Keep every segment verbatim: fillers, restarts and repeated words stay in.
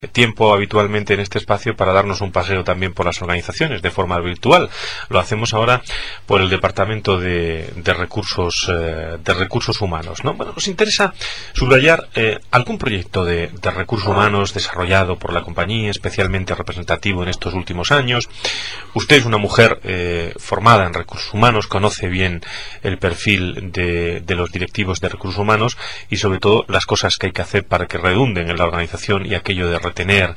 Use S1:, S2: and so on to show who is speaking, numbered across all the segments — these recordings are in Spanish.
S1: tiempo habitualmente en este espacio para darnos un paseo también por las organizaciones de forma virtual. Lo hacemos ahora por el Departamento de, de Recursos eh, de Recursos Humanos, ¿no? Bueno, nos interesa subrayar eh, algún proyecto de, de recursos humanos desarrollado por la compañía, especialmente representativo en estos últimos años. Usted es una mujer eh, formada en recursos humanos, conoce bien el perfil de, de los directivos de recursos humanos y sobre todo las cosas que hay que hacer para que redunden en la organización y aquello de tener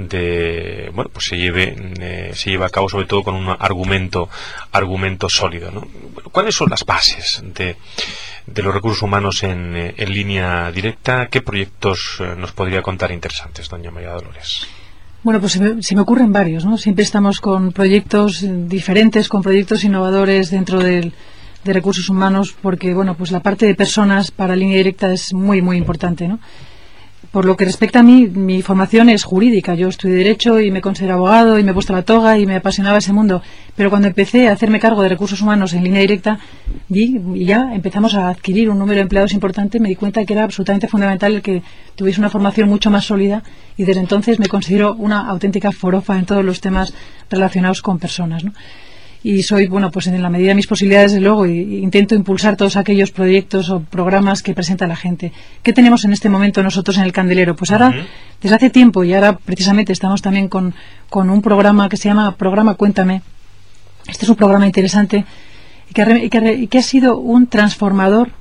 S1: de bueno pues se lleve eh, se lleva a cabo sobre todo con un argumento argumento sólido, ¿no? Bueno, ¿cuáles son las bases de, de los recursos humanos en, en línea directa? ¿Qué proyectos eh, nos podría contar interesantes, doña María Dolores?
S2: Bueno, pues se me, se me ocurren varios, ¿no? Siempre estamos con proyectos diferentes, con proyectos innovadores dentro del, de recursos humanos, porque bueno, pues la parte de personas para línea directa es muy muy importante, ¿no? Por lo que respecta a mí, mi formación es jurídica. Yo estudié Derecho y me considero abogado y me he puesto la toga y me apasionaba ese mundo. Pero cuando empecé a hacerme cargo de recursos humanos en línea directa y, y ya empezamos a adquirir un número de empleados importante, me di cuenta que era absolutamente fundamental el que tuviese una formación mucho más sólida y desde entonces me considero una auténtica forofa en todos los temas relacionados con personas, ¿no? Y soy, bueno, pues en la medida de mis posibilidades, desde luego, y intento impulsar todos aquellos proyectos o programas que presenta la gente. ¿Qué tenemos en este momento nosotros en el Candelero? Pues ahora, uh-huh. desde hace tiempo, y ahora precisamente estamos también con, con un programa que se llama Programa Cuéntame. Este es un programa interesante y que, y que, y que ha sido un transformador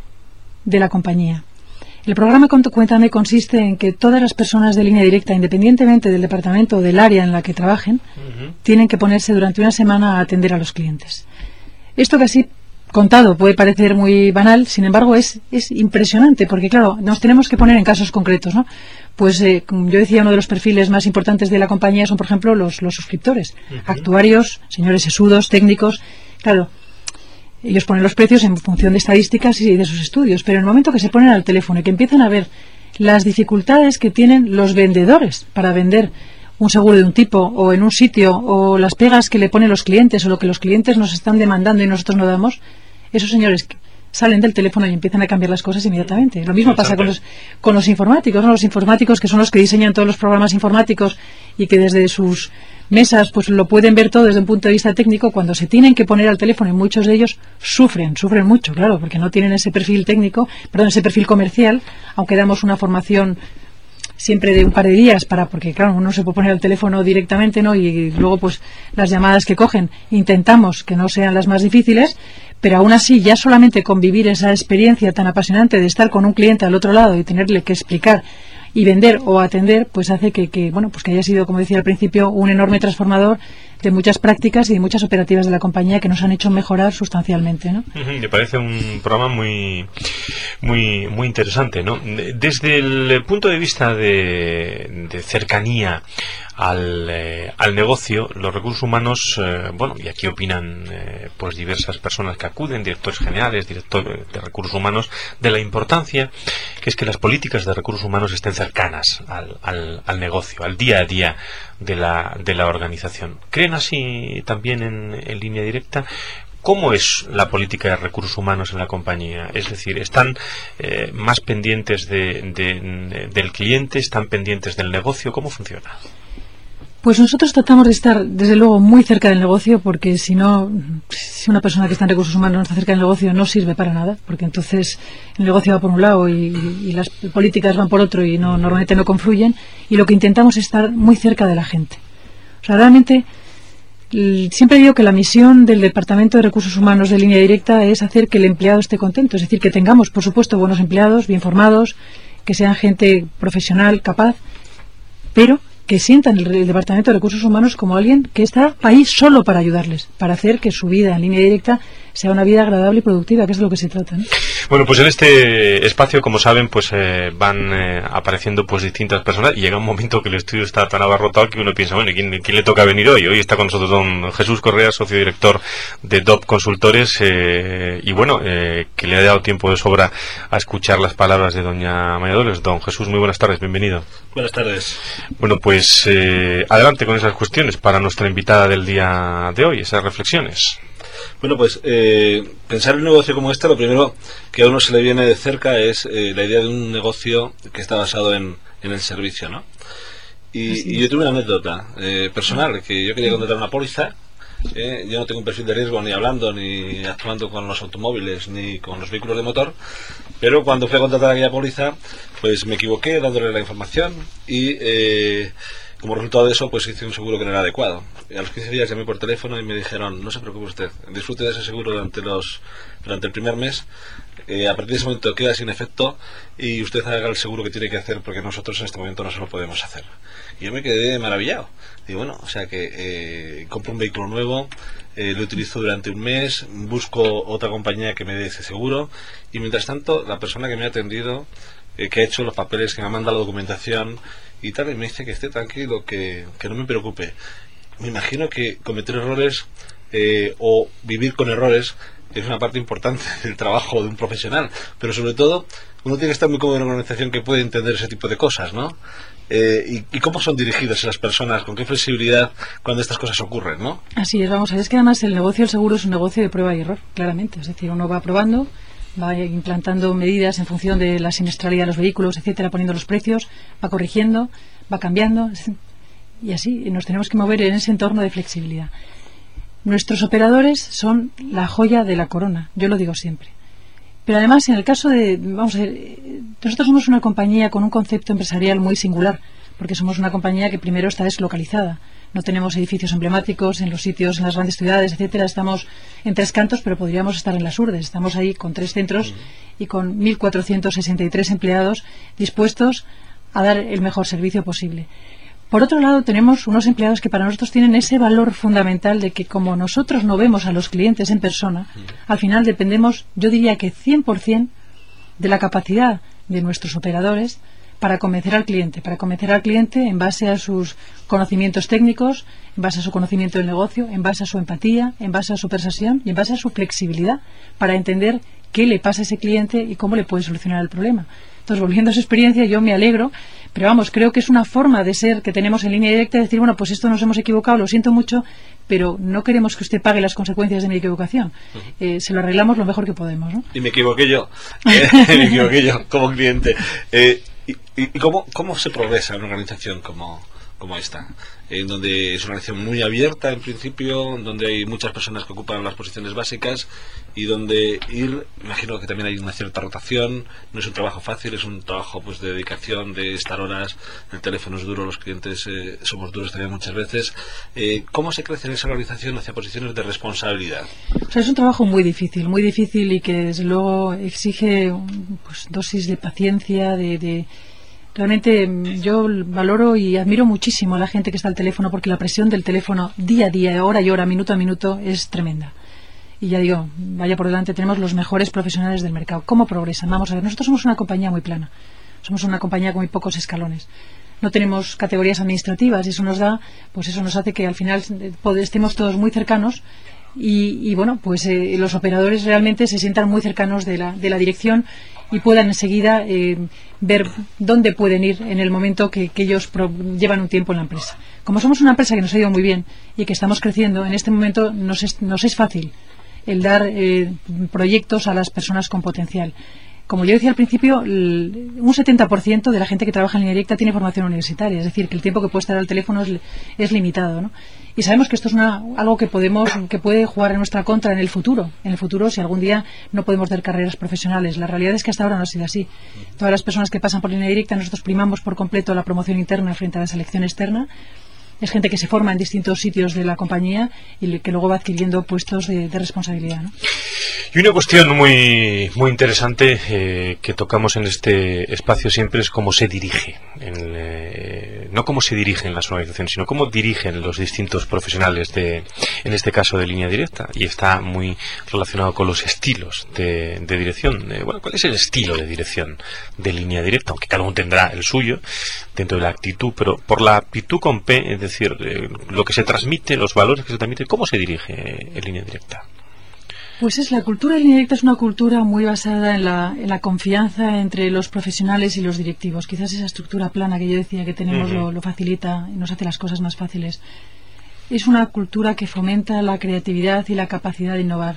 S2: de la compañía. El programa Cuéntame consiste en que todas las personas de línea directa, independientemente del departamento o del área en la que trabajen, uh-huh. tienen que ponerse durante una semana a atender a los clientes. Esto que así contado puede parecer muy banal, sin embargo es, es impresionante, porque claro, nos tenemos que poner en casos concretos, ¿no? Pues eh, como yo decía, uno de los perfiles más importantes de la compañía son, por ejemplo, los, los suscriptores, uh-huh. actuarios, señores sesudos, técnicos, claro. Ellos ponen los precios en función de estadísticas y de sus estudios, pero en el momento que se ponen al teléfono y que empiezan a ver las dificultades que tienen los vendedores para vender un seguro de un tipo o en un sitio, o las pegas que le ponen los clientes o lo que los clientes nos están demandando y nosotros no damos, esos señores salen del teléfono y empiezan a cambiar las cosas inmediatamente. Lo mismo pasa con los, con los informáticos, ¿no? Los informáticos, que son los que diseñan todos los programas informáticos y que desde sus mesas pues lo pueden ver todo desde un punto de vista técnico. Cuando se tienen que poner al teléfono, y muchos de ellos sufren, sufren mucho, claro, porque no tienen ese perfil técnico, perdón, ese perfil comercial, aunque damos una formación siempre de un par de días para, porque claro, uno se puede poner al teléfono directamente, ¿no? Y luego pues las llamadas que cogen intentamos que no sean las más difíciles, pero aún así ya solamente convivir esa experiencia tan apasionante de estar con un cliente al otro lado y tenerle que explicar y vender o atender, pues hace que, que bueno, pues que haya sido, como decía al principio, un enorme transformador de muchas prácticas y de muchas operativas de la compañía que nos han hecho mejorar sustancialmente, ¿no? Uh-huh.
S1: Me parece un programa muy muy muy interesante, ¿no? Desde el punto de vista de, de cercanía al, eh, al negocio, los recursos humanos, eh, bueno, y aquí opinan eh, pues diversas personas que acuden, directores generales, directores de recursos humanos, de la importancia que es que las políticas de recursos humanos estén cercanas al, al, al negocio, al día a día de la, de la organización. ¿Creen así también en, en línea directa? ¿Cómo es la política de recursos humanos en la compañía? Es decir, ¿están eh, más pendientes de, de, de, del cliente? ¿Están pendientes del negocio? ¿Cómo funciona?
S2: Pues nosotros tratamos de estar, desde luego, muy cerca del negocio, porque si no, si una persona que está en recursos humanos no está cerca del negocio, no sirve para nada, porque entonces el negocio va por un lado y, y las políticas van por otro y no, normalmente no confluyen, y lo que intentamos es estar muy cerca de la gente. O sea, realmente, siempre digo que la misión del Departamento de Recursos Humanos de línea directa es hacer que el empleado esté contento, es decir, que tengamos, por supuesto, buenos empleados, bien formados, que sean gente profesional, capaz, pero que sientan el, el Departamento de Recursos Humanos como alguien que está ahí solo para ayudarles, para hacer que su vida en línea directa sea una vida agradable y productiva, que es de lo que se trata, ¿no?
S1: Bueno, pues en este espacio, como saben, pues eh, van eh, apareciendo pues distintas personas y llega un momento que el estudio está tan abarrotado que uno piensa, bueno, ¿quién, quién le toca venir hoy? Hoy está con nosotros don Jesús Correa, socio director de D O P Consultores, eh, y bueno, eh, que le ha dado tiempo de sobra a escuchar las palabras de doña María Dolores. Don Jesús, muy buenas tardes, bienvenido.
S3: Buenas tardes.
S1: Bueno, pues eh, adelante con esas cuestiones para nuestra invitada del día de hoy, esas reflexiones.
S3: Bueno, pues eh, pensar en un negocio como este, lo primero que a uno se le viene de cerca es eh, la idea de un negocio que está basado en, en el servicio, ¿no? Y, y yo tuve una anécdota eh, personal, que yo quería contratar una póliza. Eh, yo no tengo un perfil de riesgo ni hablando, ni actuando con los automóviles, ni con los vehículos de motor, pero cuando fui a contratar aquella póliza, pues me equivoqué dándole la información y eh, como resultado de eso, pues hice un seguro que no era adecuado. A los quince días llamé por teléfono y me dijeron: no se preocupe usted, disfrute de ese seguro durante los durante el primer mes. Eh, a partir de ese momento queda sin efecto y usted haga el seguro que tiene que hacer, porque nosotros en este momento no se lo podemos hacer. Y yo me quedé maravillado. Y bueno, o sea que eh, compro un vehículo nuevo, eh, lo utilizo durante un mes, busco otra compañía que me dé ese seguro, y mientras tanto la persona que me ha atendido, eh, que ha hecho los papeles, que me ha mandado la documentación y tal, y me dice que esté tranquilo, que, que no me preocupe. Me imagino que cometer errores eh, o vivir con errores es una parte importante del trabajo de un profesional, pero sobre todo uno tiene que estar muy cómodo en una organización que puede entender ese tipo de cosas, ¿no? Eh, y, y cómo son dirigidas esas personas, con qué flexibilidad cuando estas cosas ocurren, ¿no?
S2: Así es, vamos a ver, es que además el negocio del seguro es un negocio de prueba y error, claramente. Es decir, uno va probando, va implantando medidas en función de la siniestralidad de los vehículos, etcétera, poniendo los precios, va corrigiendo, va cambiando, y así nos tenemos que mover en ese entorno de flexibilidad. Nuestros operadores son la joya de la corona, yo lo digo siempre. Pero además, en el caso de, vamos a ver, nosotros somos una compañía con un concepto empresarial muy singular, porque somos una compañía que primero está deslocalizada. No tenemos edificios emblemáticos en los sitios, en las grandes ciudades, etcétera. Estamos en Tres Cantos, pero podríamos estar en las Urdes. Estamos ahí con tres centros y con mil cuatrocientos sesenta y tres empleados dispuestos a dar el mejor servicio posible. Por otro lado, tenemos unos empleados que para nosotros tienen ese valor fundamental de que, como nosotros no vemos a los clientes en persona, al final dependemos, yo diría que cien por ciento de la capacidad de nuestros operadores para convencer al cliente, para convencer al cliente en base a sus conocimientos técnicos, en base a su conocimiento del negocio, en base a su empatía, en base a su persuasión y en base a su flexibilidad para entender qué le pasa a ese cliente y cómo le puede solucionar el problema. Entonces, volviendo a su experiencia, yo me alegro, pero vamos, creo que es una forma de ser que tenemos en Línea Directa, de decir, bueno, pues esto nos hemos equivocado, lo siento mucho, pero no queremos que usted pague las consecuencias de mi equivocación. Uh-huh. Eh, se lo arreglamos lo mejor que podemos, ¿no?
S3: Y me equivoqué yo, eh, me equivoqué yo como cliente. Eh, ¿Y, y cómo, cómo se progresa en una organización como, como esta? En donde es una organización muy abierta en principio, donde hay muchas personas que ocupan las posiciones básicas y donde ir, imagino que también hay una cierta rotación, no es un trabajo fácil, es un trabajo pues de dedicación, de estar horas, el teléfono es duro, los clientes eh, somos duros también muchas veces. Eh, ¿Cómo se crece en esa organización hacia posiciones de responsabilidad?
S2: O sea, es un trabajo muy difícil, muy difícil y que desde luego exige pues, dosis de paciencia, de... de realmente yo valoro y admiro muchísimo a la gente que está al teléfono, porque la presión del teléfono día a día, hora y hora, minuto a minuto es tremenda. Y ya digo, vaya por delante, tenemos los mejores profesionales del mercado. ¿Cómo progresan? Vamos a ver, nosotros somos una compañía muy plana, somos una compañía con muy pocos escalones. No tenemos categorías administrativas y eso nos da, pues eso nos hace que al final estemos todos muy cercanos y, y bueno, pues eh, los operadores realmente se sientan muy cercanos de la, de la dirección y puedan enseguida eh, ver dónde pueden ir en el momento que, que ellos pro, llevan un tiempo en la empresa. Como somos una empresa que nos ha ido muy bien y que estamos creciendo, en este momento nos es, nos es fácil el dar eh, proyectos a las personas con potencial. Como yo decía al principio, el, un setenta por ciento de la gente que trabaja en Línea Directa tiene formación universitaria, es decir, que el tiempo que puede estar al teléfono es, es limitado, ¿no? Y sabemos que esto es una, algo que podemos, que puede jugar en nuestra contra en el futuro. En el futuro, si algún día no podemos dar carreras profesionales. La realidad es que hasta ahora no ha sido así. Todas las personas que pasan por Línea Directa, nosotros primamos por completo la promoción interna frente a la selección externa. Es gente que se forma en distintos sitios de la compañía y que luego va adquiriendo puestos de, de responsabilidad, ¿no?
S1: Y una cuestión muy muy interesante eh, que tocamos en este espacio siempre es cómo se dirige, el, eh, no cómo se dirigen las organizaciones, sino cómo dirigen los distintos profesionales de, en este caso de Línea Directa, y está muy relacionado con los estilos de, de dirección. Eh, bueno, ¿cuál es el estilo de dirección de Línea Directa? Aunque cada uno tendrá el suyo dentro de la actitud, pero por la actitud con P, es decir, eh, lo que se transmite, los valores que se transmiten, ¿cómo se dirige eh, en Línea Directa?
S2: Pues es la cultura de Línea Directa es una cultura muy basada en la, en la confianza entre los profesionales y los directivos. Quizás esa estructura plana que yo decía que tenemos uh-huh. lo, lo facilita y nos hace las cosas más fáciles. Es una cultura que fomenta la creatividad y la capacidad de innovar.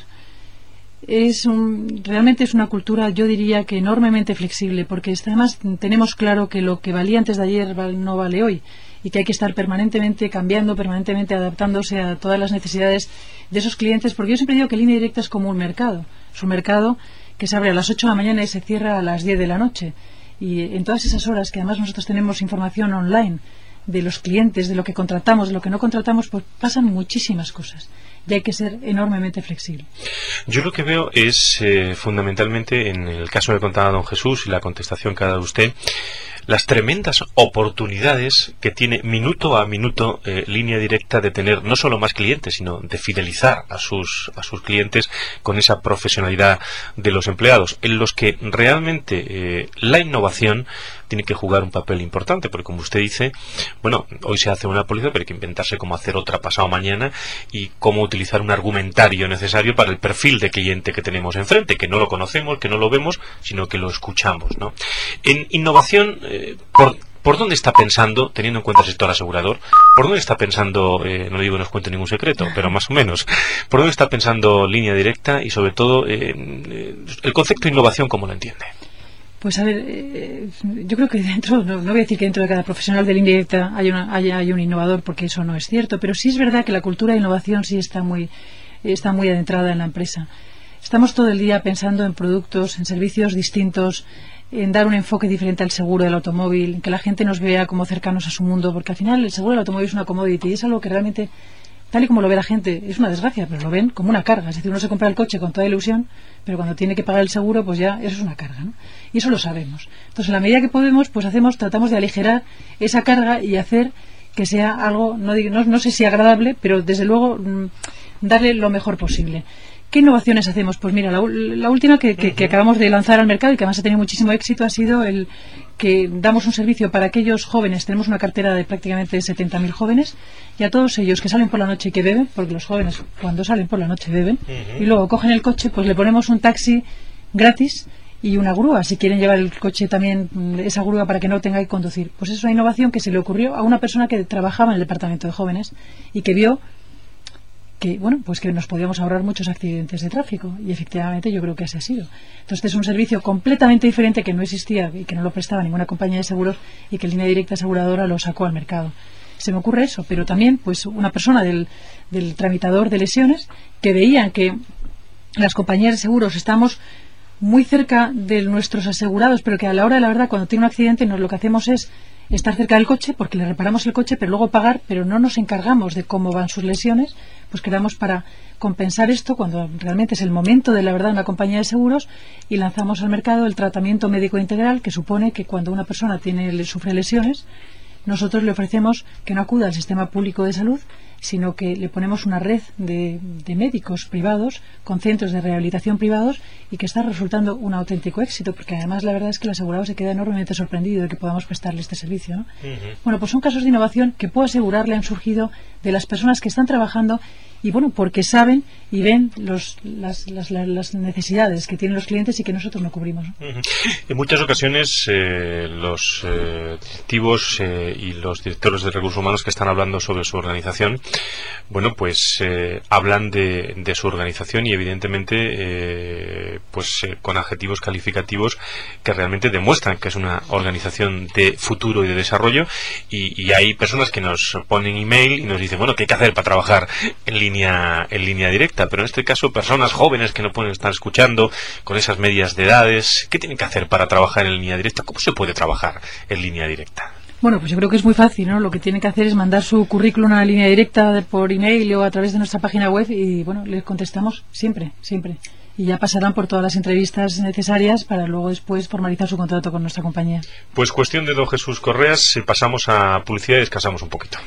S2: Es un, realmente es una cultura, yo diría que enormemente flexible, porque además tenemos claro que lo que valía antes de ayer no vale hoy. y que hay que estar permanentemente cambiando, permanentemente adaptándose a todas las necesidades de esos clientes, porque yo siempre digo que Línea Directa es como un mercado. Es un mercado que se abre a las ocho de la mañana y se cierra a las diez de la noche. Y en todas esas horas que además nosotros tenemos información online de los clientes, de lo que contratamos, de lo que no contratamos, pues pasan muchísimas cosas. Y hay que ser enormemente flexible.
S1: Yo lo que veo es eh, fundamentalmente, en el caso que contaba don Jesús y la contestación que ha dado usted, las tremendas oportunidades que tiene minuto a minuto eh, Línea Directa de tener no solo más clientes, sino de fidelizar a sus a sus clientes con esa profesionalidad de los empleados, en los que realmente eh, la innovación tiene que jugar un papel importante, porque como usted dice, bueno, hoy se hace una póliza, pero hay que inventarse cómo hacer otra pasado mañana y cómo utilizar un argumentario necesario para el perfil de cliente que tenemos enfrente, que no lo conocemos, que no lo vemos, sino que lo escuchamos, ¿no? En innovación, eh, por ¿Por dónde está pensando, teniendo en cuenta el sector asegurador, por dónde está pensando, eh, no digo no os cuente ningún secreto, pero más o menos, por dónde está pensando Línea Directa y sobre todo eh, el concepto de innovación, cómo lo entiende?
S2: Pues a ver, eh, yo creo que dentro, no, no voy a decir que dentro de cada profesional de Línea Directa hay, una, hay, hay un innovador, porque eso no es cierto, pero sí es verdad que la cultura de innovación sí está muy, está muy adentrada en la empresa. Estamos todo el día pensando en productos, en servicios distintos, en dar un enfoque diferente al seguro del automóvil, en que la gente nos vea como cercanos a su mundo, porque al final el seguro del automóvil es una commodity y es algo que realmente, tal y como lo ve la gente, es una desgracia, pero lo ven como una carga. Es decir, uno se compra el coche con toda ilusión, pero cuando tiene que pagar el seguro, pues ya eso es una carga, ¿no? Y eso lo sabemos. Entonces, en la medida que podemos, pues hacemos, tratamos de aligerar esa carga y hacer que sea algo, no, digo, no, no sé si agradable, pero desde luego mmm, darle lo mejor posible. ¿Qué innovaciones hacemos? Pues mira, la, la última que, que, que acabamos de lanzar al mercado y que además ha tenido muchísimo éxito ha sido el que damos un servicio para aquellos jóvenes. Tenemos una cartera de prácticamente setenta mil jóvenes, y a todos ellos que salen por la noche y que beben, porque los jóvenes cuando salen por la noche beben, uh-huh. y luego cogen el coche, pues le ponemos un taxi gratis y una grúa, si quieren llevar el coche también, esa grúa, para que no tenga que conducir. Pues es una innovación que se le ocurrió a una persona que trabajaba en el departamento de jóvenes y que vio que bueno, pues que nos podíamos ahorrar muchos accidentes de tráfico, y efectivamente yo creo que así ha sido. Entonces este es un servicio completamente diferente, que no existía y que no lo prestaba ninguna compañía de seguros, y que Línea Directa Aseguradora lo sacó al mercado. Se me ocurre eso, pero también pues una persona del, del tramitador de lesiones, que veían que las compañías de seguros estamos muy cerca de nuestros asegurados, pero que a la hora de la verdad, cuando tiene un accidente, nos, lo que hacemos es estar cerca del coche, porque le reparamos el coche, pero luego pagar, pero no nos encargamos de cómo van sus lesiones. Pues quedamos para compensar esto cuando realmente es el momento de la verdad en una compañía de seguros, y lanzamos al mercado el tratamiento médico integral, que supone que cuando una persona tiene sufre lesiones, nosotros le ofrecemos que no acuda al sistema público de salud, sino que le ponemos una red de, de médicos privados, con centros de rehabilitación privados, y que está resultando un auténtico éxito, porque además la verdad es que el asegurado se queda enormemente sorprendido de que podamos prestarle este servicio, ¿no? Uh-huh. Bueno, pues son casos de innovación que puedo asegurarle han surgido de las personas que están trabajando, y bueno, porque saben y ven los, las, las, las necesidades que tienen los clientes y que nosotros no cubrimos, ¿no?
S1: Uh-huh. En muchas ocasiones eh, los eh, directivos eh, y los directores de recursos humanos que están hablando sobre su organización, bueno, pues eh, hablan de, de su organización, y evidentemente eh, pues eh, con adjetivos calificativos que realmente demuestran que es una organización de futuro y de desarrollo, y, y hay personas que nos ponen email y nos dicen, bueno, ¿qué hay que hacer para trabajar en línea en línea directa? Pero en este caso, personas jóvenes que no pueden estar escuchando, con esas medias de edades, ¿qué tienen que hacer para trabajar en línea directa? ¿Cómo se puede trabajar en línea directa?
S2: Bueno, pues yo creo que es muy fácil, ¿no? Lo que tiene que hacer es mandar su currículum a la Línea Directa por email o a través de nuestra página web, y bueno, les contestamos siempre, siempre. Y ya pasarán por todas las entrevistas necesarias para luego después formalizar su contrato con nuestra compañía.
S1: Pues cuestión de don Jesús Correas, pasamos a publicidad y descansamos un poquito.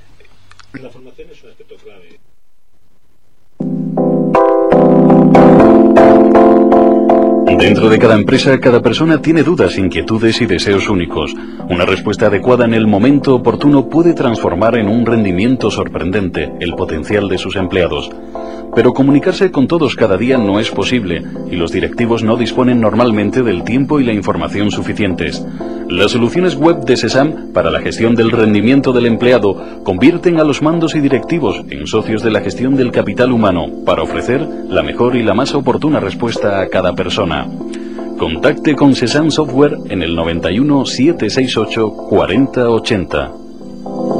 S4: La formación es un aspecto clave. Dentro de cada empresa, cada persona tiene dudas, inquietudes y deseos únicos. Una respuesta adecuada en el momento oportuno puede transformar en un rendimiento sorprendente el potencial de sus empleados. Pero comunicarse con todos cada día no es posible, y los directivos no disponen normalmente del tiempo y la información suficientes. Las soluciones web de SESAM para la gestión del rendimiento del empleado convierten a los mandos y directivos en socios de la gestión del capital humano, para ofrecer la mejor y la más oportuna respuesta a cada persona. Contacte con SESAM Software en el noventa y uno, setecientos sesenta y ocho, cuarenta ochenta.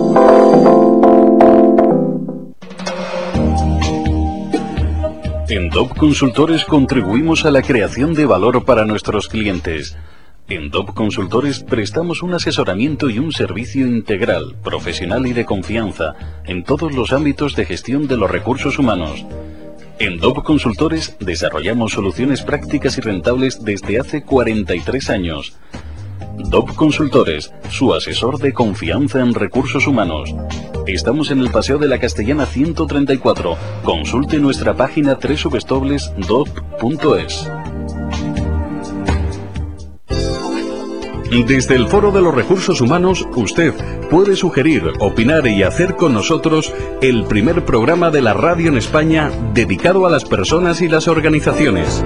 S4: En D O P Consultores contribuimos a la creación de valor para nuestros clientes. En D O P Consultores prestamos un asesoramiento y un servicio integral, profesional y de confianza en todos los ámbitos de gestión de los recursos humanos. En D O P Consultores desarrollamos soluciones prácticas y rentables desde hace cuarenta y tres años. D O P Consultores, su asesor de confianza en recursos humanos. Estamos en el Paseo de la Castellana ciento treinta y cuatro. Consulte nuestra página doble u doble u doble u punto dop punto es. Desde el Foro de los Recursos Humanos, usted puede sugerir, opinar y hacer con nosotros el primer programa de la radio en España dedicado a las personas y las organizaciones.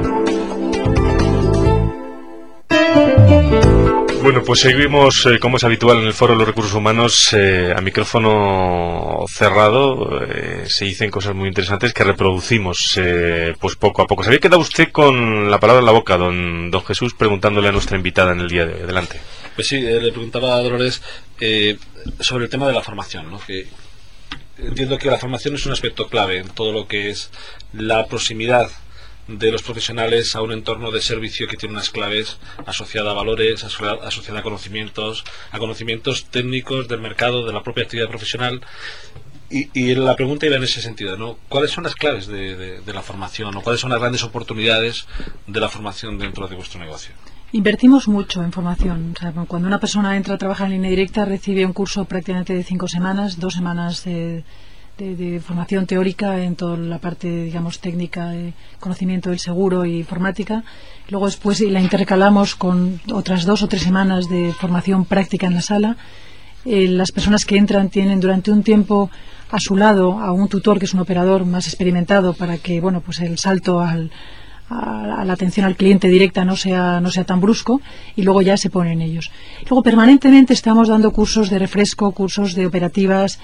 S1: Bueno, pues seguimos, eh, como es habitual en el Foro de los Recursos Humanos, eh, a micrófono cerrado. Eh, se dicen cosas muy interesantes que reproducimos eh, pues poco a poco. ¿Se había quedado usted con la palabra en la boca, don, don Jesús, preguntándole a nuestra invitada en el día de hoy? Adelante.
S3: Pues sí, eh, le preguntaba a Dolores eh, sobre el tema de la formación, ¿no? Que entiendo que la formación es un aspecto clave en todo lo que es la proximidad de los profesionales a un entorno de servicio que tiene unas claves asociadas a valores, asociadas a conocimientos, a conocimientos técnicos del mercado, de la propia actividad profesional. Y, y la pregunta iba en ese sentido, ¿no? ¿Cuáles son las claves de, de, de la formación o cuáles son las grandes oportunidades de la formación dentro de vuestro negocio?
S2: Invertimos mucho en formación. O sea, cuando una persona entra a trabajar en línea directa recibe un curso prácticamente de cinco semanas, dos semanas de De, de formación teórica en toda la parte, digamos, técnica, de conocimiento del seguro y informática. Luego después la intercalamos con otras dos o tres semanas de formación práctica en la sala. Eh, las personas que entran tienen durante un tiempo a su lado a un tutor que es un operador más experimentado para que, bueno, pues el salto al, a, a la atención al cliente directa no sea, no sea tan brusco, y luego ya se ponen ellos. Luego permanentemente estamos dando cursos de refresco, cursos de operativas.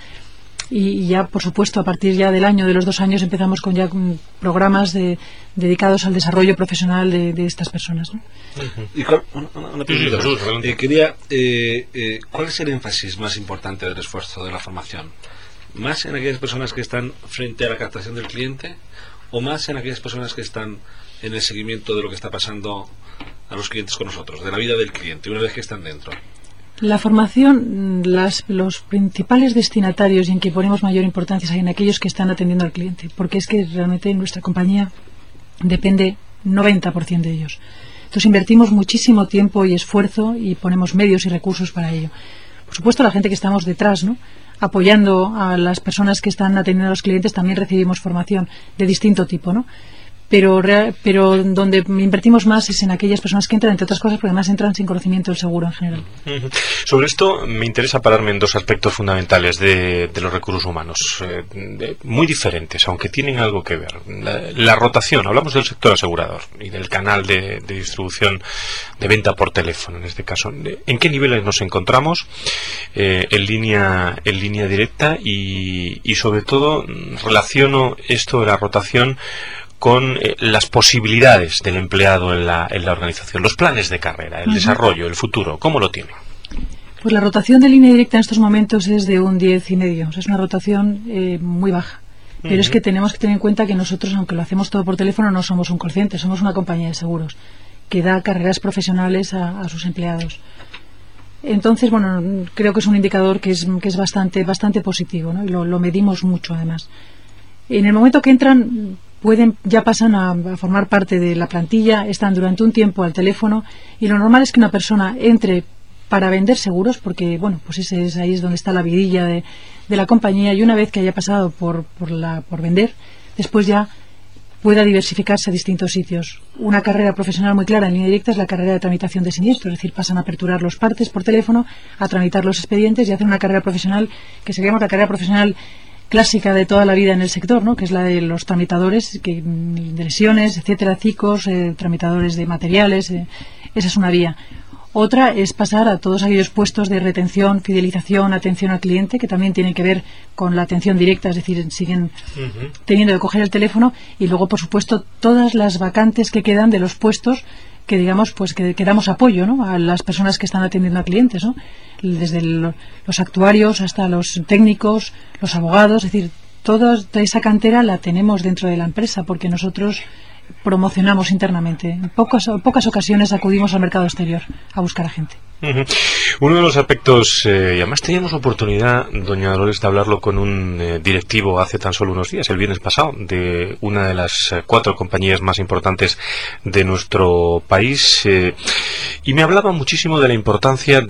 S2: Y ya, por supuesto, a partir ya del año, de los dos años, empezamos con ya con programas de, dedicados al desarrollo profesional de, de estas personas, ¿no?
S3: Y cuál, una, una pregunta. Sí, sí, eh, quería, eh, eh, ¿cuál es el énfasis más importante del esfuerzo de la formación? ¿Más en aquellas personas que están frente a la captación del cliente o más en aquellas personas que están en el seguimiento de lo que está pasando a los clientes con nosotros, de la vida del cliente, una vez que están dentro?
S2: La formación, las, los principales destinatarios y en que ponemos mayor importancia es en aquellos que están atendiendo al cliente, porque es que realmente nuestra compañía depende noventa por ciento de ellos. Entonces invertimos muchísimo tiempo y esfuerzo y ponemos medios y recursos para ello. Por supuesto, la gente que estamos detrás, ¿no?, apoyando a las personas que están atendiendo a los clientes, también recibimos formación de distinto tipo, ¿no? Pero, pero donde invertimos más es en aquellas personas que entran, entre otras cosas, porque además entran sin conocimiento del seguro en general.
S1: Uh-huh. Sobre esto me interesa pararme en dos aspectos fundamentales de, de los recursos humanos, eh, de, muy diferentes, aunque tienen algo que ver. La, la rotación, hablamos del sector asegurador y del canal de, de distribución de venta por teléfono, en este caso. ¿En qué niveles nos encontramos eh, en línea en línea directa? Y, y sobre todo relaciono esto de la rotación con eh, las posibilidades del empleado en la, en la organización, los planes de carrera, el uh-huh. desarrollo, el futuro, ¿cómo lo tienen?
S2: Pues la rotación de línea directa en estos momentos es de un diez y medio, o sea, es una rotación eh, muy baja. Pero uh-huh. es que tenemos que tener en cuenta que nosotros, aunque lo hacemos todo por teléfono, no somos un call center, somos una compañía de seguros que da carreras profesionales a, a sus empleados. Entonces, bueno, creo que es un indicador que es, que es bastante, bastante positivo, ¿no? Y lo, lo medimos mucho, además. En el momento que entran, pueden ya pasan a, a formar parte de la plantilla, están durante un tiempo al teléfono, y lo normal es que una persona entre para vender seguros, porque bueno, pues ese es, ahí es donde está la vidilla de, de la compañía, y una vez que haya pasado por, por, la, por vender, después ya pueda diversificarse a distintos sitios. Una carrera profesional muy clara en línea directa es la carrera de tramitación de siniestros, es decir, pasan a aperturar los partes por teléfono, a tramitar los expedientes y hacen una carrera profesional que seríamos la carrera profesional clásica de toda la vida en el sector, ¿no?, que es la de los tramitadores que, de lesiones, etcétera, C I C Os, eh, tramitadores de materiales, eh, esa es una vía. Otra es pasar a todos aquellos puestos de retención, fidelización, atención al cliente, que también tienen que ver con la atención directa, es decir, siguen uh-huh. teniendo que coger el teléfono, y luego, por supuesto, todas las vacantes que quedan de los puestos que, digamos, pues que, que damos apoyo, ¿no?, a las personas que están atendiendo a clientes, ¿no?, desde el, los actuarios hasta los técnicos, los abogados, es decir, toda esa cantera la tenemos dentro de la empresa, porque nosotros promocionamos internamente. En pocas, pocas ocasiones acudimos al mercado exterior a buscar a gente.
S1: Uh-huh. Uno de los aspectos, eh, y además teníamos oportunidad, doña Dolores, de hablarlo con un eh, directivo hace tan solo unos días, el viernes pasado, de una de las eh, cuatro compañías más importantes de nuestro país, eh, y me hablaba muchísimo de la importancia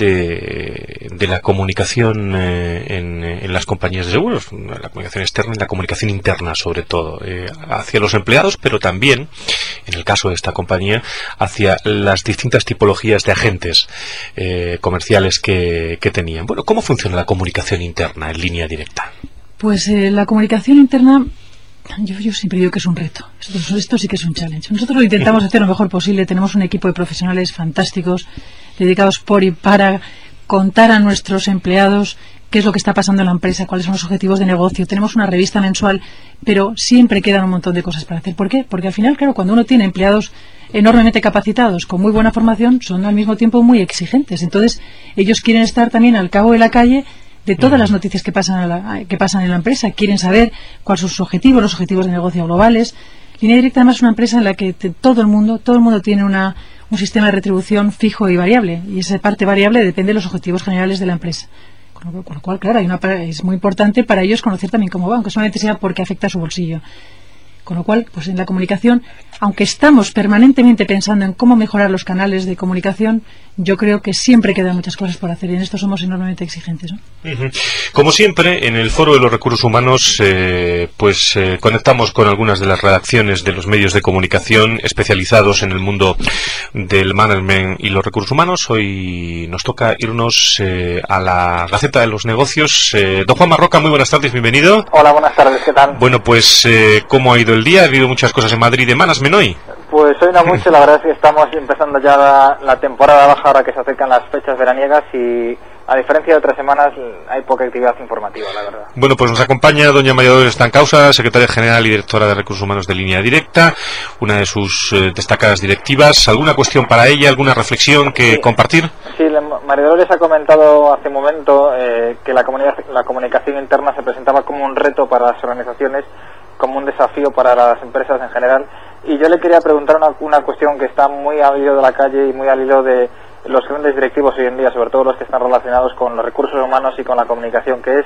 S1: de, de la comunicación eh, en, en las compañías de seguros, la comunicación externa y la comunicación interna, sobre todo, eh, hacia los empleados, pero también, en el caso de esta compañía, hacia las distintas tipologías de agentes Eh, comerciales que, que tenían. Bueno, ¿cómo funciona la comunicación interna en línea directa?
S2: Pues eh, la comunicación interna, yo, yo siempre digo que es un reto. Esto, esto sí que es un challenge. Nosotros lo intentamos hacer lo mejor posible. Tenemos un equipo de profesionales fantásticos dedicados por y para contar a nuestros empleados qué es lo que está pasando en la empresa, cuáles son los objetivos de negocio. Tenemos una revista mensual, pero siempre quedan un montón de cosas para hacer. ¿Por qué? Porque al final, claro, cuando uno tiene empleados enormemente capacitados, con muy buena formación, son al mismo tiempo muy exigentes. Entonces, ellos quieren estar también al cabo de la calle de todas las noticias que pasan, a la, que pasan en la empresa. Quieren saber cuáles son sus objetivos, los objetivos de negocio globales. Línea Directa, además, es una empresa en la que te, todo el mundo todo el mundo tiene una, un sistema de retribución fijo y variable. Y esa parte variable depende de los objetivos generales de la empresa. Con lo, con lo cual, claro, hay una, es muy importante para ellos conocer también cómo va, aunque solamente sea porque afecta a su bolsillo. Con lo cual, pues en la comunicación, aunque estamos permanentemente pensando en cómo mejorar los canales de comunicación, yo creo que siempre quedan muchas cosas por hacer y en esto somos enormemente exigentes, ¿no?
S1: Uh-huh. Como siempre, en el Foro de los Recursos Humanos, eh, pues eh, conectamos con algunas de las redacciones de los medios de comunicación especializados en el mundo del management y los recursos humanos. Hoy nos toca irnos eh, a la Gaceta de los Negocios. Eh, don Juan Marroca, muy buenas tardes, bienvenido.
S5: Hola, buenas tardes, ¿qué tal?
S1: Bueno, pues, eh, ¿cómo ha ido el día? Ha habido muchas cosas en Madrid de management hoy.
S5: Pues hoy no mucho, la verdad es que estamos empezando ya la, la temporada baja ahora que se acercan las fechas veraniegas y a diferencia de otras semanas hay poca actividad informativa, la verdad.
S1: Bueno, pues nos acompaña doña María Dolores Estancausa, secretaria general y directora de Recursos Humanos de Línea Directa, una de sus eh, destacadas directivas. ¿Alguna cuestión para ella, alguna reflexión que
S5: sí.
S1: compartir?
S5: Sí, María Dolores ha comentado hace un momento eh, que la, la comunicación interna se presentaba como un reto para las organizaciones, como un desafío para las empresas en general. Y yo le quería preguntar una, una cuestión que está muy al hilo de la calle y muy al hilo de los grandes directivos hoy en día, sobre todo los que están relacionados con los recursos humanos y con la comunicación, que es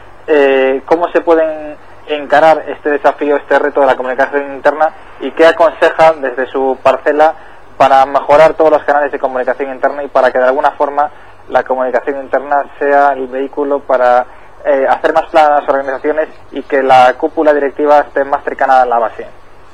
S5: eh, cómo se pueden encarar este desafío, este reto de la comunicación interna y qué aconseja desde su parcela para mejorar todos los canales de comunicación interna y para que de alguna forma la comunicación interna sea el vehículo para eh, hacer más planas las organizaciones y que la cúpula directiva esté más cercana a la base.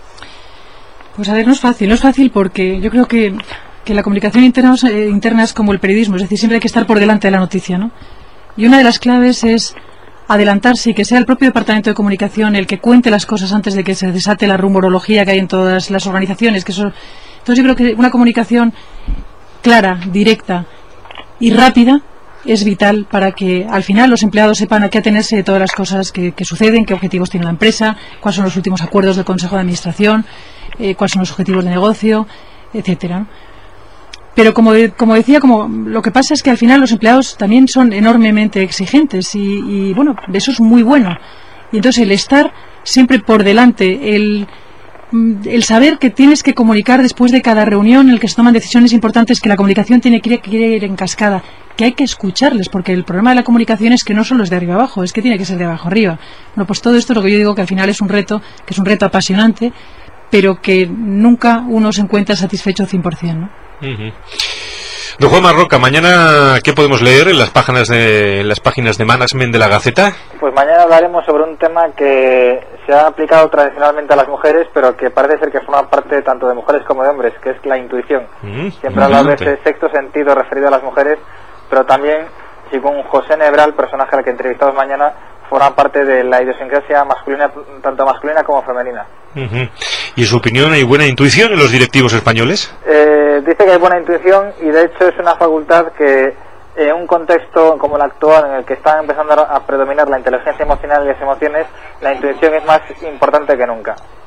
S2: Pues a ver, no es fácil, no es fácil porque yo creo que, que la comunicación interna, eh, interna es como el periodismo, es decir, siempre hay que estar por delante de la noticia, ¿no? Y una de las claves es adelantarse y que sea el propio departamento de comunicación el que cuente las cosas antes de que se desate la rumorología que hay en todas las organizaciones. Que eso... Entonces yo creo que una comunicación clara, directa y rápida es vital para que al final los empleados sepan a qué atenerse de todas las cosas que, que suceden, qué objetivos tiene la empresa, cuáles son los últimos acuerdos del Consejo de Administración, eh, cuáles son los objetivos de negocio, etcétera. Pero como, de, como decía, como lo que pasa es que al final los empleados también son enormemente exigentes y, y bueno, eso es muy bueno. Y entonces el estar siempre por delante, el, el saber que tienes que comunicar después de cada reunión en el que se toman decisiones importantes, que la comunicación tiene que ir, que ir en cascada, que hay que escucharles, porque el problema de la comunicación es que no solo es de arriba abajo, es que tiene que ser de abajo arriba. Bueno, pues todo esto es lo que yo digo que al final es un reto, que es un reto apasionante, pero que nunca uno se encuentra satisfecho al cien por cien, ¿no?
S1: Uh-huh. Don Juan Marroca, mañana ¿qué podemos leer en las páginas de en las páginas de management de la Gaceta?
S5: Pues mañana hablaremos sobre un tema que se ha aplicado tradicionalmente a las mujeres, pero que parece ser que forma parte tanto de mujeres como de hombres, que es la intuición. Uh-huh. Siempre habla de ese sexto sentido referido a las mujeres, pero también, según José Nebral, personaje al que entrevistamos mañana, forma parte de la idiosincrasia masculina, tanto masculina como femenina.
S1: Uh-huh. ¿Y en su opinión hay buena intuición en los directivos españoles?
S5: Eh, dice que hay buena intuición y de hecho es una facultad que en un contexto como el actual en el que está empezando a predominar la inteligencia emocional y las emociones, la intuición es más importante que nunca.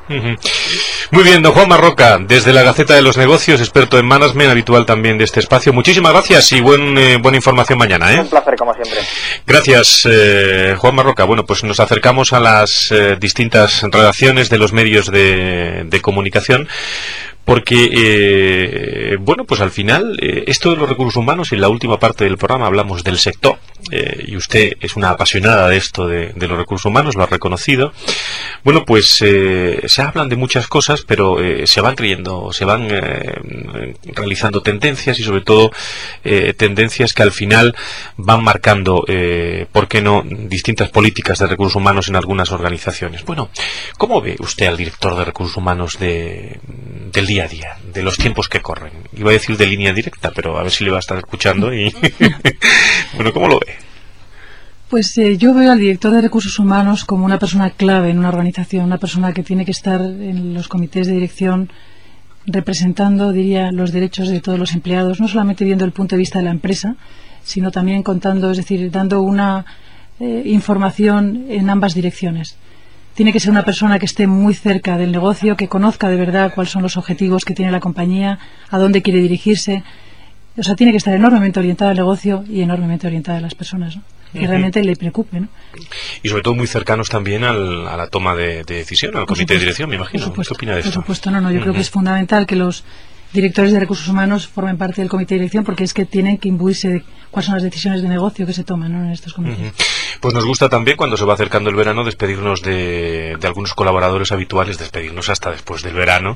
S1: Uh-huh. Muy bien, don Juan Marroca, desde la Gaceta de los Negocios, experto en management, habitual también de este espacio. Muchísimas gracias y buen, eh, buena información mañana, ¿eh?
S5: Un placer, como siempre.
S1: Gracias, eh, Juan Marroca. Bueno, pues nos acercamos a las eh, distintas redacciones de los medios de, de comunicación. Porque, eh, bueno, pues al final, eh, esto de los recursos humanos, en la última parte del programa hablamos del sector, eh, y usted es una apasionada de esto de, de los recursos humanos, lo ha reconocido. Bueno, pues eh, se hablan de muchas cosas, pero eh, se van creyendo, se van eh, realizando tendencias y sobre todo eh, tendencias que al final van marcando, eh, ¿por qué no?, distintas políticas de recursos humanos en algunas organizaciones. Bueno, ¿cómo ve usted al director de recursos humanos de, del día a día, de los tiempos que corren? Iba a decir de línea directa, pero a ver si le va a estar escuchando y bueno, ¿cómo lo ve?
S2: Pues eh, yo veo al director de recursos humanos como una persona clave en una organización, una persona que tiene que estar en los comités de dirección representando, diría, los derechos de todos los empleados, no solamente viendo el punto de vista de la empresa, sino también contando, es decir, dando una eh, información en ambas direcciones. Tiene que ser una persona que esté muy cerca del negocio, que conozca de verdad cuáles son los objetivos que tiene la compañía, a dónde quiere dirigirse. O sea, tiene que estar enormemente orientada al negocio y enormemente orientada a las personas, ¿no? Que uh-huh. realmente le preocupe, ¿no?
S1: Y sobre todo muy cercanos también al, a la toma de, de decisión, al comité de dirección, me imagino. ¿Qué opina de esto?
S2: Por supuesto, no, no. Yo uh-huh. creo que es fundamental que los directores de recursos humanos formen parte del comité de dirección, porque es que tienen que imbuirse de cuáles son las decisiones de negocio que se toman, ¿no?, en estos comités.
S1: Uh-huh. Pues nos gusta también, cuando se va acercando el verano, despedirnos de, de algunos colaboradores habituales, despedirnos hasta después del verano,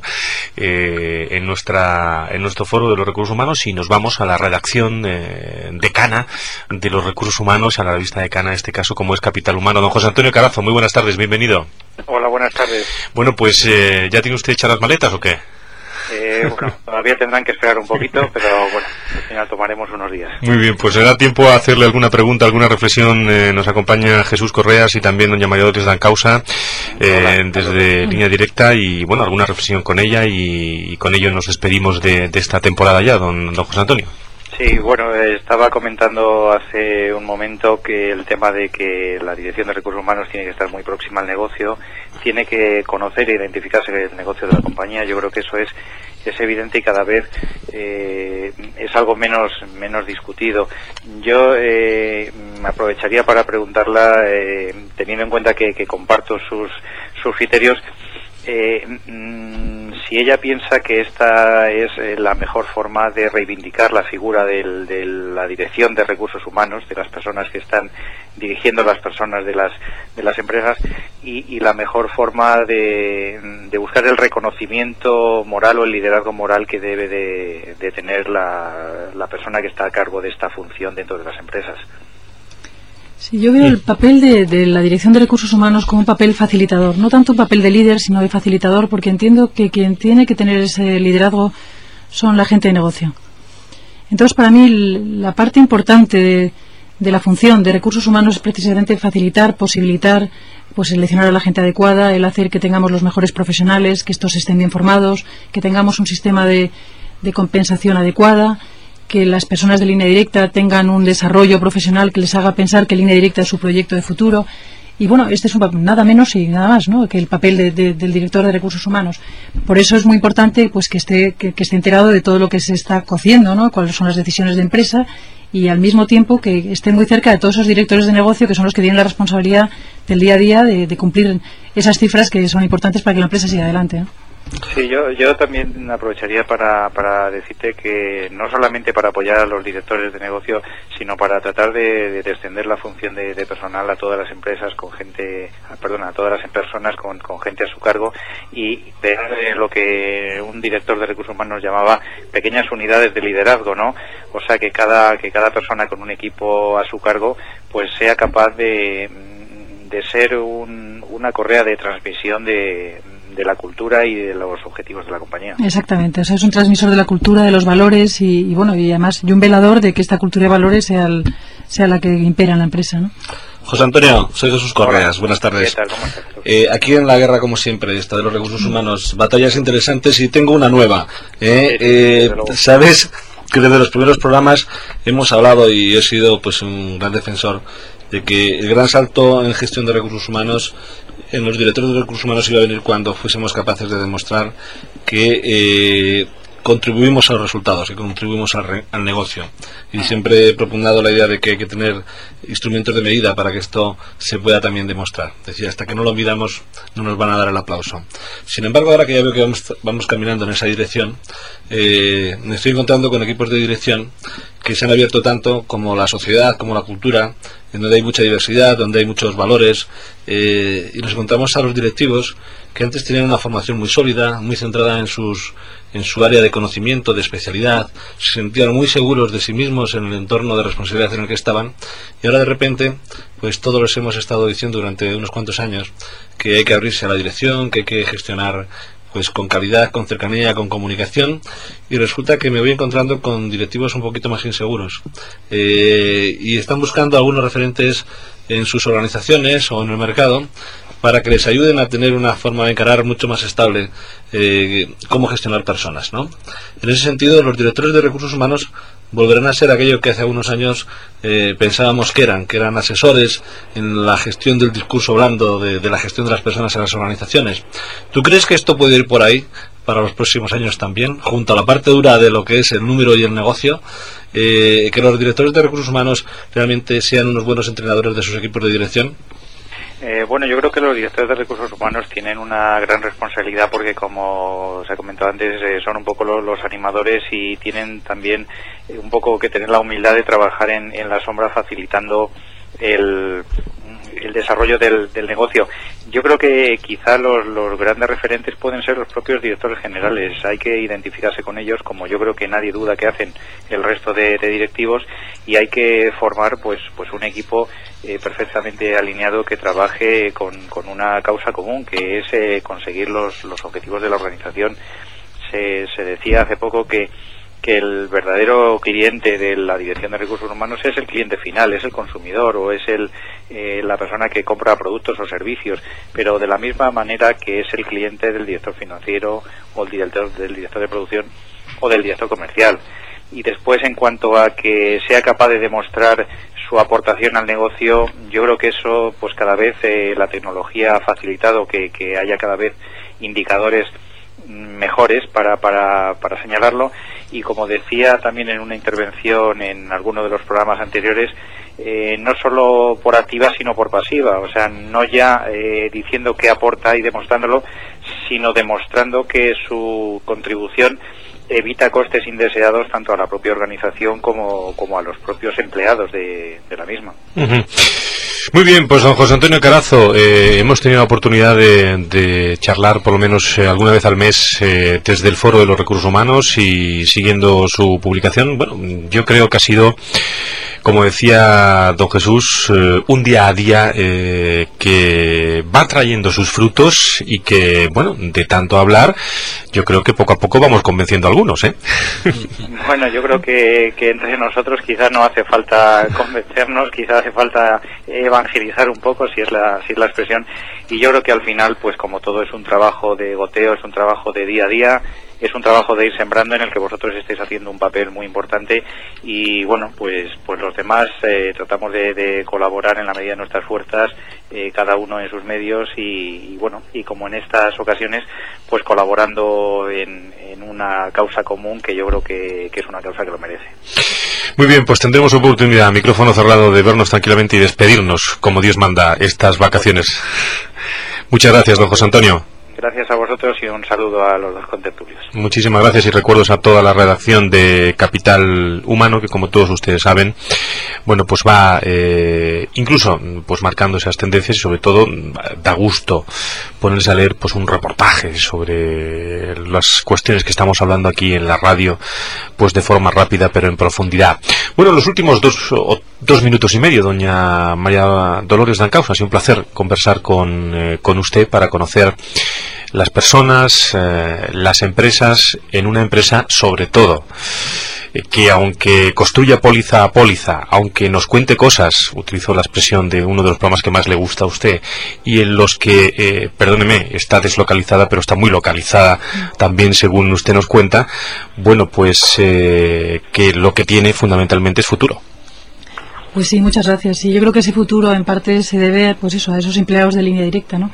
S1: eh, en nuestra en nuestro foro de los recursos humanos, y nos vamos a la redacción eh, decana de los recursos humanos, a la revista decana, en este caso, como es Capital Humano. Don José Antonio Carazo, muy buenas tardes, bienvenido.
S6: Hola, buenas tardes.
S1: Bueno, pues, eh, ¿ya tiene usted hechas las maletas o qué?
S6: Eh, bueno, todavía tendrán que esperar un poquito, pero bueno, al final tomaremos unos días.
S1: Muy bien, pues le da tiempo a hacerle alguna pregunta, alguna reflexión. Eh, nos acompaña Jesús Correas y también doña María Dolores Dancausa, eh, desde Línea Directa, y bueno, alguna reflexión con ella, y, y con ello nos despedimos de, de esta temporada ya, don, don José Antonio.
S6: Sí, bueno, eh, estaba comentando hace un momento que el tema de que la Dirección de Recursos Humanos tiene que estar muy próxima al negocio, tiene que conocer e identificarse el negocio de la compañía. Yo creo que eso es es evidente y cada vez eh, es algo menos menos discutido. Yo eh, me aprovecharía para preguntarla, eh, teniendo en cuenta que, que comparto sus sus criterios, eh, mm, si ella piensa que esta es eh, la mejor forma de reivindicar la figura del, de la dirección de recursos humanos, de las personas que están dirigiendo las personas de las de las empresas, y, y la mejor forma de, de buscar el reconocimiento moral o el liderazgo moral que debe de, de tener la, la persona que está a cargo de esta función dentro de las empresas.
S2: Sí, yo veo el papel de, de la Dirección de Recursos Humanos como un papel facilitador, no tanto un papel de líder, sino de facilitador, porque entiendo que quien tiene que tener ese liderazgo son la gente de negocio. Entonces, para mí, la parte importante de, de la función de recursos humanos es precisamente facilitar, posibilitar, pues seleccionar a la gente adecuada, el hacer que tengamos los mejores profesionales, que estos estén bien formados, que tengamos un sistema de, de compensación adecuada, que las personas de Línea Directa tengan un desarrollo profesional que les haga pensar que Línea Directa es su proyecto de futuro. Y bueno, este es un papel, nada menos y nada más, ¿no?, que el papel de, de, del director de recursos humanos. Por eso es muy importante, pues, que esté que, que esté enterado de todo lo que se está cociendo, ¿no?, cuáles son las decisiones de empresa, y al mismo tiempo que esté muy cerca de todos esos directores de negocio que son los que tienen la responsabilidad del día a día de, de cumplir esas cifras que son importantes para que la empresa siga adelante, ¿no?
S6: Sí, yo, yo también aprovecharía para, para decirte que no solamente para apoyar a los directores de negocio, sino para tratar de, de extender la función de, de personal a todas las empresas con gente, perdón, a todas las personas con, con gente a su cargo, y crear lo que un director de recursos humanos llamaba pequeñas unidades de liderazgo, ¿no? O sea, que cada, que cada persona con un equipo a su cargo pues sea capaz de, de ser un, una correa de transmisión de de la cultura y de los objetivos de la compañía.
S2: Exactamente, o sea, es un transmisor de la cultura, de los valores, y, y bueno, y además y un velador de que esta cultura de valores sea, el, sea la que impera en la empresa, ¿no?
S3: José Antonio, soy Jesús Correas, buenas tardes.
S6: ¿Qué tal? ¿Cómo estás?
S3: Eh, aquí en la guerra, como siempre, está de los recursos humanos, batallas interesantes, y tengo una nueva. ¿eh? Eh, Sabes que desde los primeros programas hemos hablado, y he sido pues un gran defensor de que el gran salto en gestión de recursos humanos en los directores de recursos humanos iba a venir cuando fuésemos capaces de demostrar que eh, contribuimos a los resultados, que contribuimos al, re, al negocio. Y siempre he propugnado la idea de que hay que tener instrumentos de medida para que esto se pueda también demostrar. Es decir, hasta que no lo midamos no nos van a dar el aplauso. Sin embargo, ahora que ya veo que vamos, vamos caminando en esa dirección, eh, me estoy encontrando con equipos de dirección que se han abierto tanto como la sociedad, como la cultura, en donde hay mucha diversidad, donde hay muchos valores, eh, y nos encontramos a los directivos que antes tenían una formación muy sólida, muy centrada en sus en su área de conocimiento, de especialidad, se sentían muy seguros de sí mismos en el entorno de responsabilidad en el que estaban, y ahora de repente, pues todos les hemos estado diciendo durante unos cuantos años que hay que abrirse a la dirección, que hay que gestionar pues con calidad, con cercanía, con comunicación, y resulta que me voy encontrando con directivos un poquito más inseguros, eh, y están buscando algunos referentes en sus organizaciones o en el mercado para que les ayuden a tener una forma de encarar mucho más estable eh, cómo gestionar personas, ¿no? En ese sentido, los directores de recursos humanos volverán a ser aquello que hace algunos años eh, pensábamos que eran, que eran asesores en la gestión del discurso blando, de, de la gestión de las personas en las organizaciones. ¿Tú crees que esto puede ir por ahí para los próximos años también, junto a la parte dura de lo que es el número y el negocio, eh, que los directores de recursos humanos realmente sean unos buenos entrenadores de sus equipos de dirección?
S6: Eh, bueno, yo creo que los directores de recursos humanos tienen una gran responsabilidad porque, como se ha comentado antes, eh, son un poco los, los animadores y tienen también eh, un poco que tener la humildad de trabajar en, en la sombra facilitando el, el desarrollo del, del negocio. Yo creo que quizá los, los grandes referentes pueden ser los propios directores generales. Hay que identificarse con ellos, como yo creo que nadie duda que hacen el resto de, de directivos, y hay que formar pues pues un equipo eh, perfectamente alineado que trabaje con, con una causa común, que es eh, conseguir los, los objetivos de la organización. Se, se decía hace poco que que el verdadero cliente de la Dirección de Recursos Humanos es el cliente final, es el consumidor o es el eh, la persona que compra productos o servicios, pero de la misma manera que es el cliente del director financiero o el director del director de producción o del director comercial. Y después, en cuanto a que sea capaz de demostrar su aportación al negocio, yo creo que eso, pues cada vez eh, la tecnología ha facilitado que, que haya cada vez indicadores mejores para, para, para señalarlo, y como decía también en una intervención en alguno de los programas anteriores, eh, no solo por activa sino por pasiva, o sea, no ya eh, diciendo que aporta y demostrándolo, sino demostrando que su contribución evita costes indeseados tanto a la propia organización como, como a los propios empleados de, de la misma. Uh-huh.
S1: Muy bien, pues don José Antonio Carazo, eh, hemos tenido la oportunidad de, de charlar por lo menos eh, alguna vez al mes eh, desde el Foro de los Recursos Humanos y siguiendo su publicación. Bueno, yo creo que ha sido, como decía don Jesús, eh, un día a día eh, que va trayendo sus frutos y que, bueno, de tanto hablar, yo creo que poco a poco vamos convenciendo a algunos, ¿eh?
S6: Bueno, yo creo que, que entre nosotros quizás no hace falta convencernos, quizás hace falta evangelizar un poco, si es la si es la expresión, y yo creo que al final, pues como todo es un trabajo de goteo, es un trabajo de día a día, es un trabajo de ir sembrando en el que vosotros estáis haciendo un papel muy importante, y bueno, pues pues los demás eh, tratamos de, de colaborar en la medida de nuestras fuerzas, eh, cada uno en sus medios, y, y bueno, y como en estas ocasiones, pues colaborando en, en una causa común que yo creo que, que es una causa que lo merece.
S1: Muy bien, pues tendremos oportunidad, micrófono cerrado, de vernos tranquilamente y despedirnos, como Dios manda, estas vacaciones. Muchas gracias, don José Antonio.
S6: Gracias a vosotros y un saludo a los dos contertulios.
S1: Muchísimas gracias y recuerdos a toda la redacción de Capital Humano, que como todos ustedes saben, bueno, pues va eh, incluso pues marcando esas tendencias, y sobre todo da gusto ponerse a leer pues un reportaje sobre las cuestiones que estamos hablando aquí en la radio, pues de forma rápida pero en profundidad. Bueno, los últimos dos, o, dos minutos y medio, doña María Dolores Dancausa, ha sido un placer conversar con, eh, con usted para conocer las personas, eh, las empresas, en una empresa sobre todo, eh, que aunque construya póliza a póliza, aunque nos cuente cosas, utilizo la expresión de uno de los programas que más le gusta a usted, y en los que, eh, perdóneme, está deslocalizada, pero está muy localizada también según usted nos cuenta, bueno, pues eh, que lo que tiene fundamentalmente es futuro.
S2: Pues sí, muchas gracias. Y yo creo que ese futuro en parte se debe, pues eso, a esos empleados de línea directa, ¿no?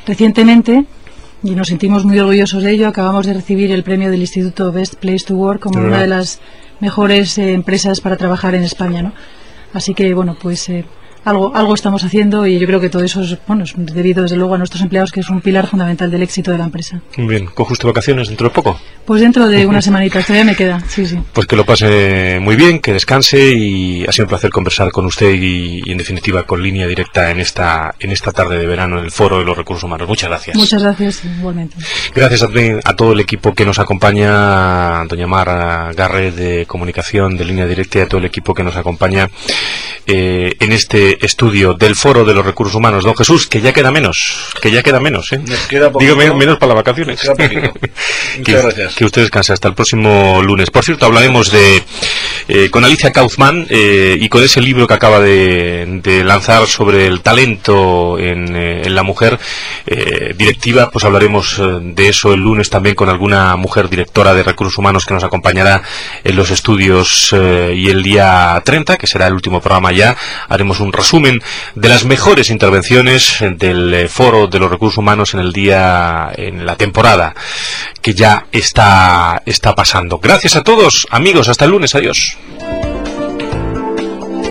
S2: recientemente, y nos sentimos muy orgullosos de ello, acabamos de recibir el premio del Instituto Best Place to Work como una de las mejores eh, empresas para trabajar en España, ¿no? Así que, bueno, pues eh, algo algo estamos haciendo, y yo creo que todo eso es, bueno, es debido desde luego a nuestros empleados, que es un pilar fundamental del éxito de la empresa.
S1: Muy bien. ¿Coge usted vacaciones dentro de poco?
S2: Pues dentro de una semanita, todavía me queda, sí, sí.
S1: Pues que lo pase muy bien, que descanse, y ha sido un placer conversar con usted y, y en definitiva con Línea Directa en esta en esta tarde de verano en el Foro de los Recursos Humanos. Muchas gracias.
S2: Muchas gracias, igualmente.
S1: Gracias a, a todo el equipo que nos acompaña, a doña Mar Garret de Comunicación de Línea Directa, y a todo el equipo que nos acompaña eh, en este estudio del Foro de los Recursos Humanos. Don Jesús, que ya queda menos, que ya queda menos, ¿eh?
S3: Nos queda poquito,
S1: Digo, menos, menos para las vacaciones.
S3: Nos queda poquito. Muchas
S1: que,
S3: gracias.
S1: Que usted descanse hasta el próximo lunes. Por cierto, hablaremos de eh, con Alicia Kaufman eh, y con ese libro que acaba de, de lanzar sobre el talento en, eh, en la mujer eh, directiva. Pues hablaremos eh, de eso el lunes también con alguna mujer directora de recursos humanos que nos acompañará en los estudios, eh, y el día treinta, que será el último programa ya, haremos un resumen de las mejores intervenciones del eh, Foro de los Recursos Humanos en el día, en la temporada que ya está está pasando. Gracias a todos, amigos, hasta el lunes, adiós.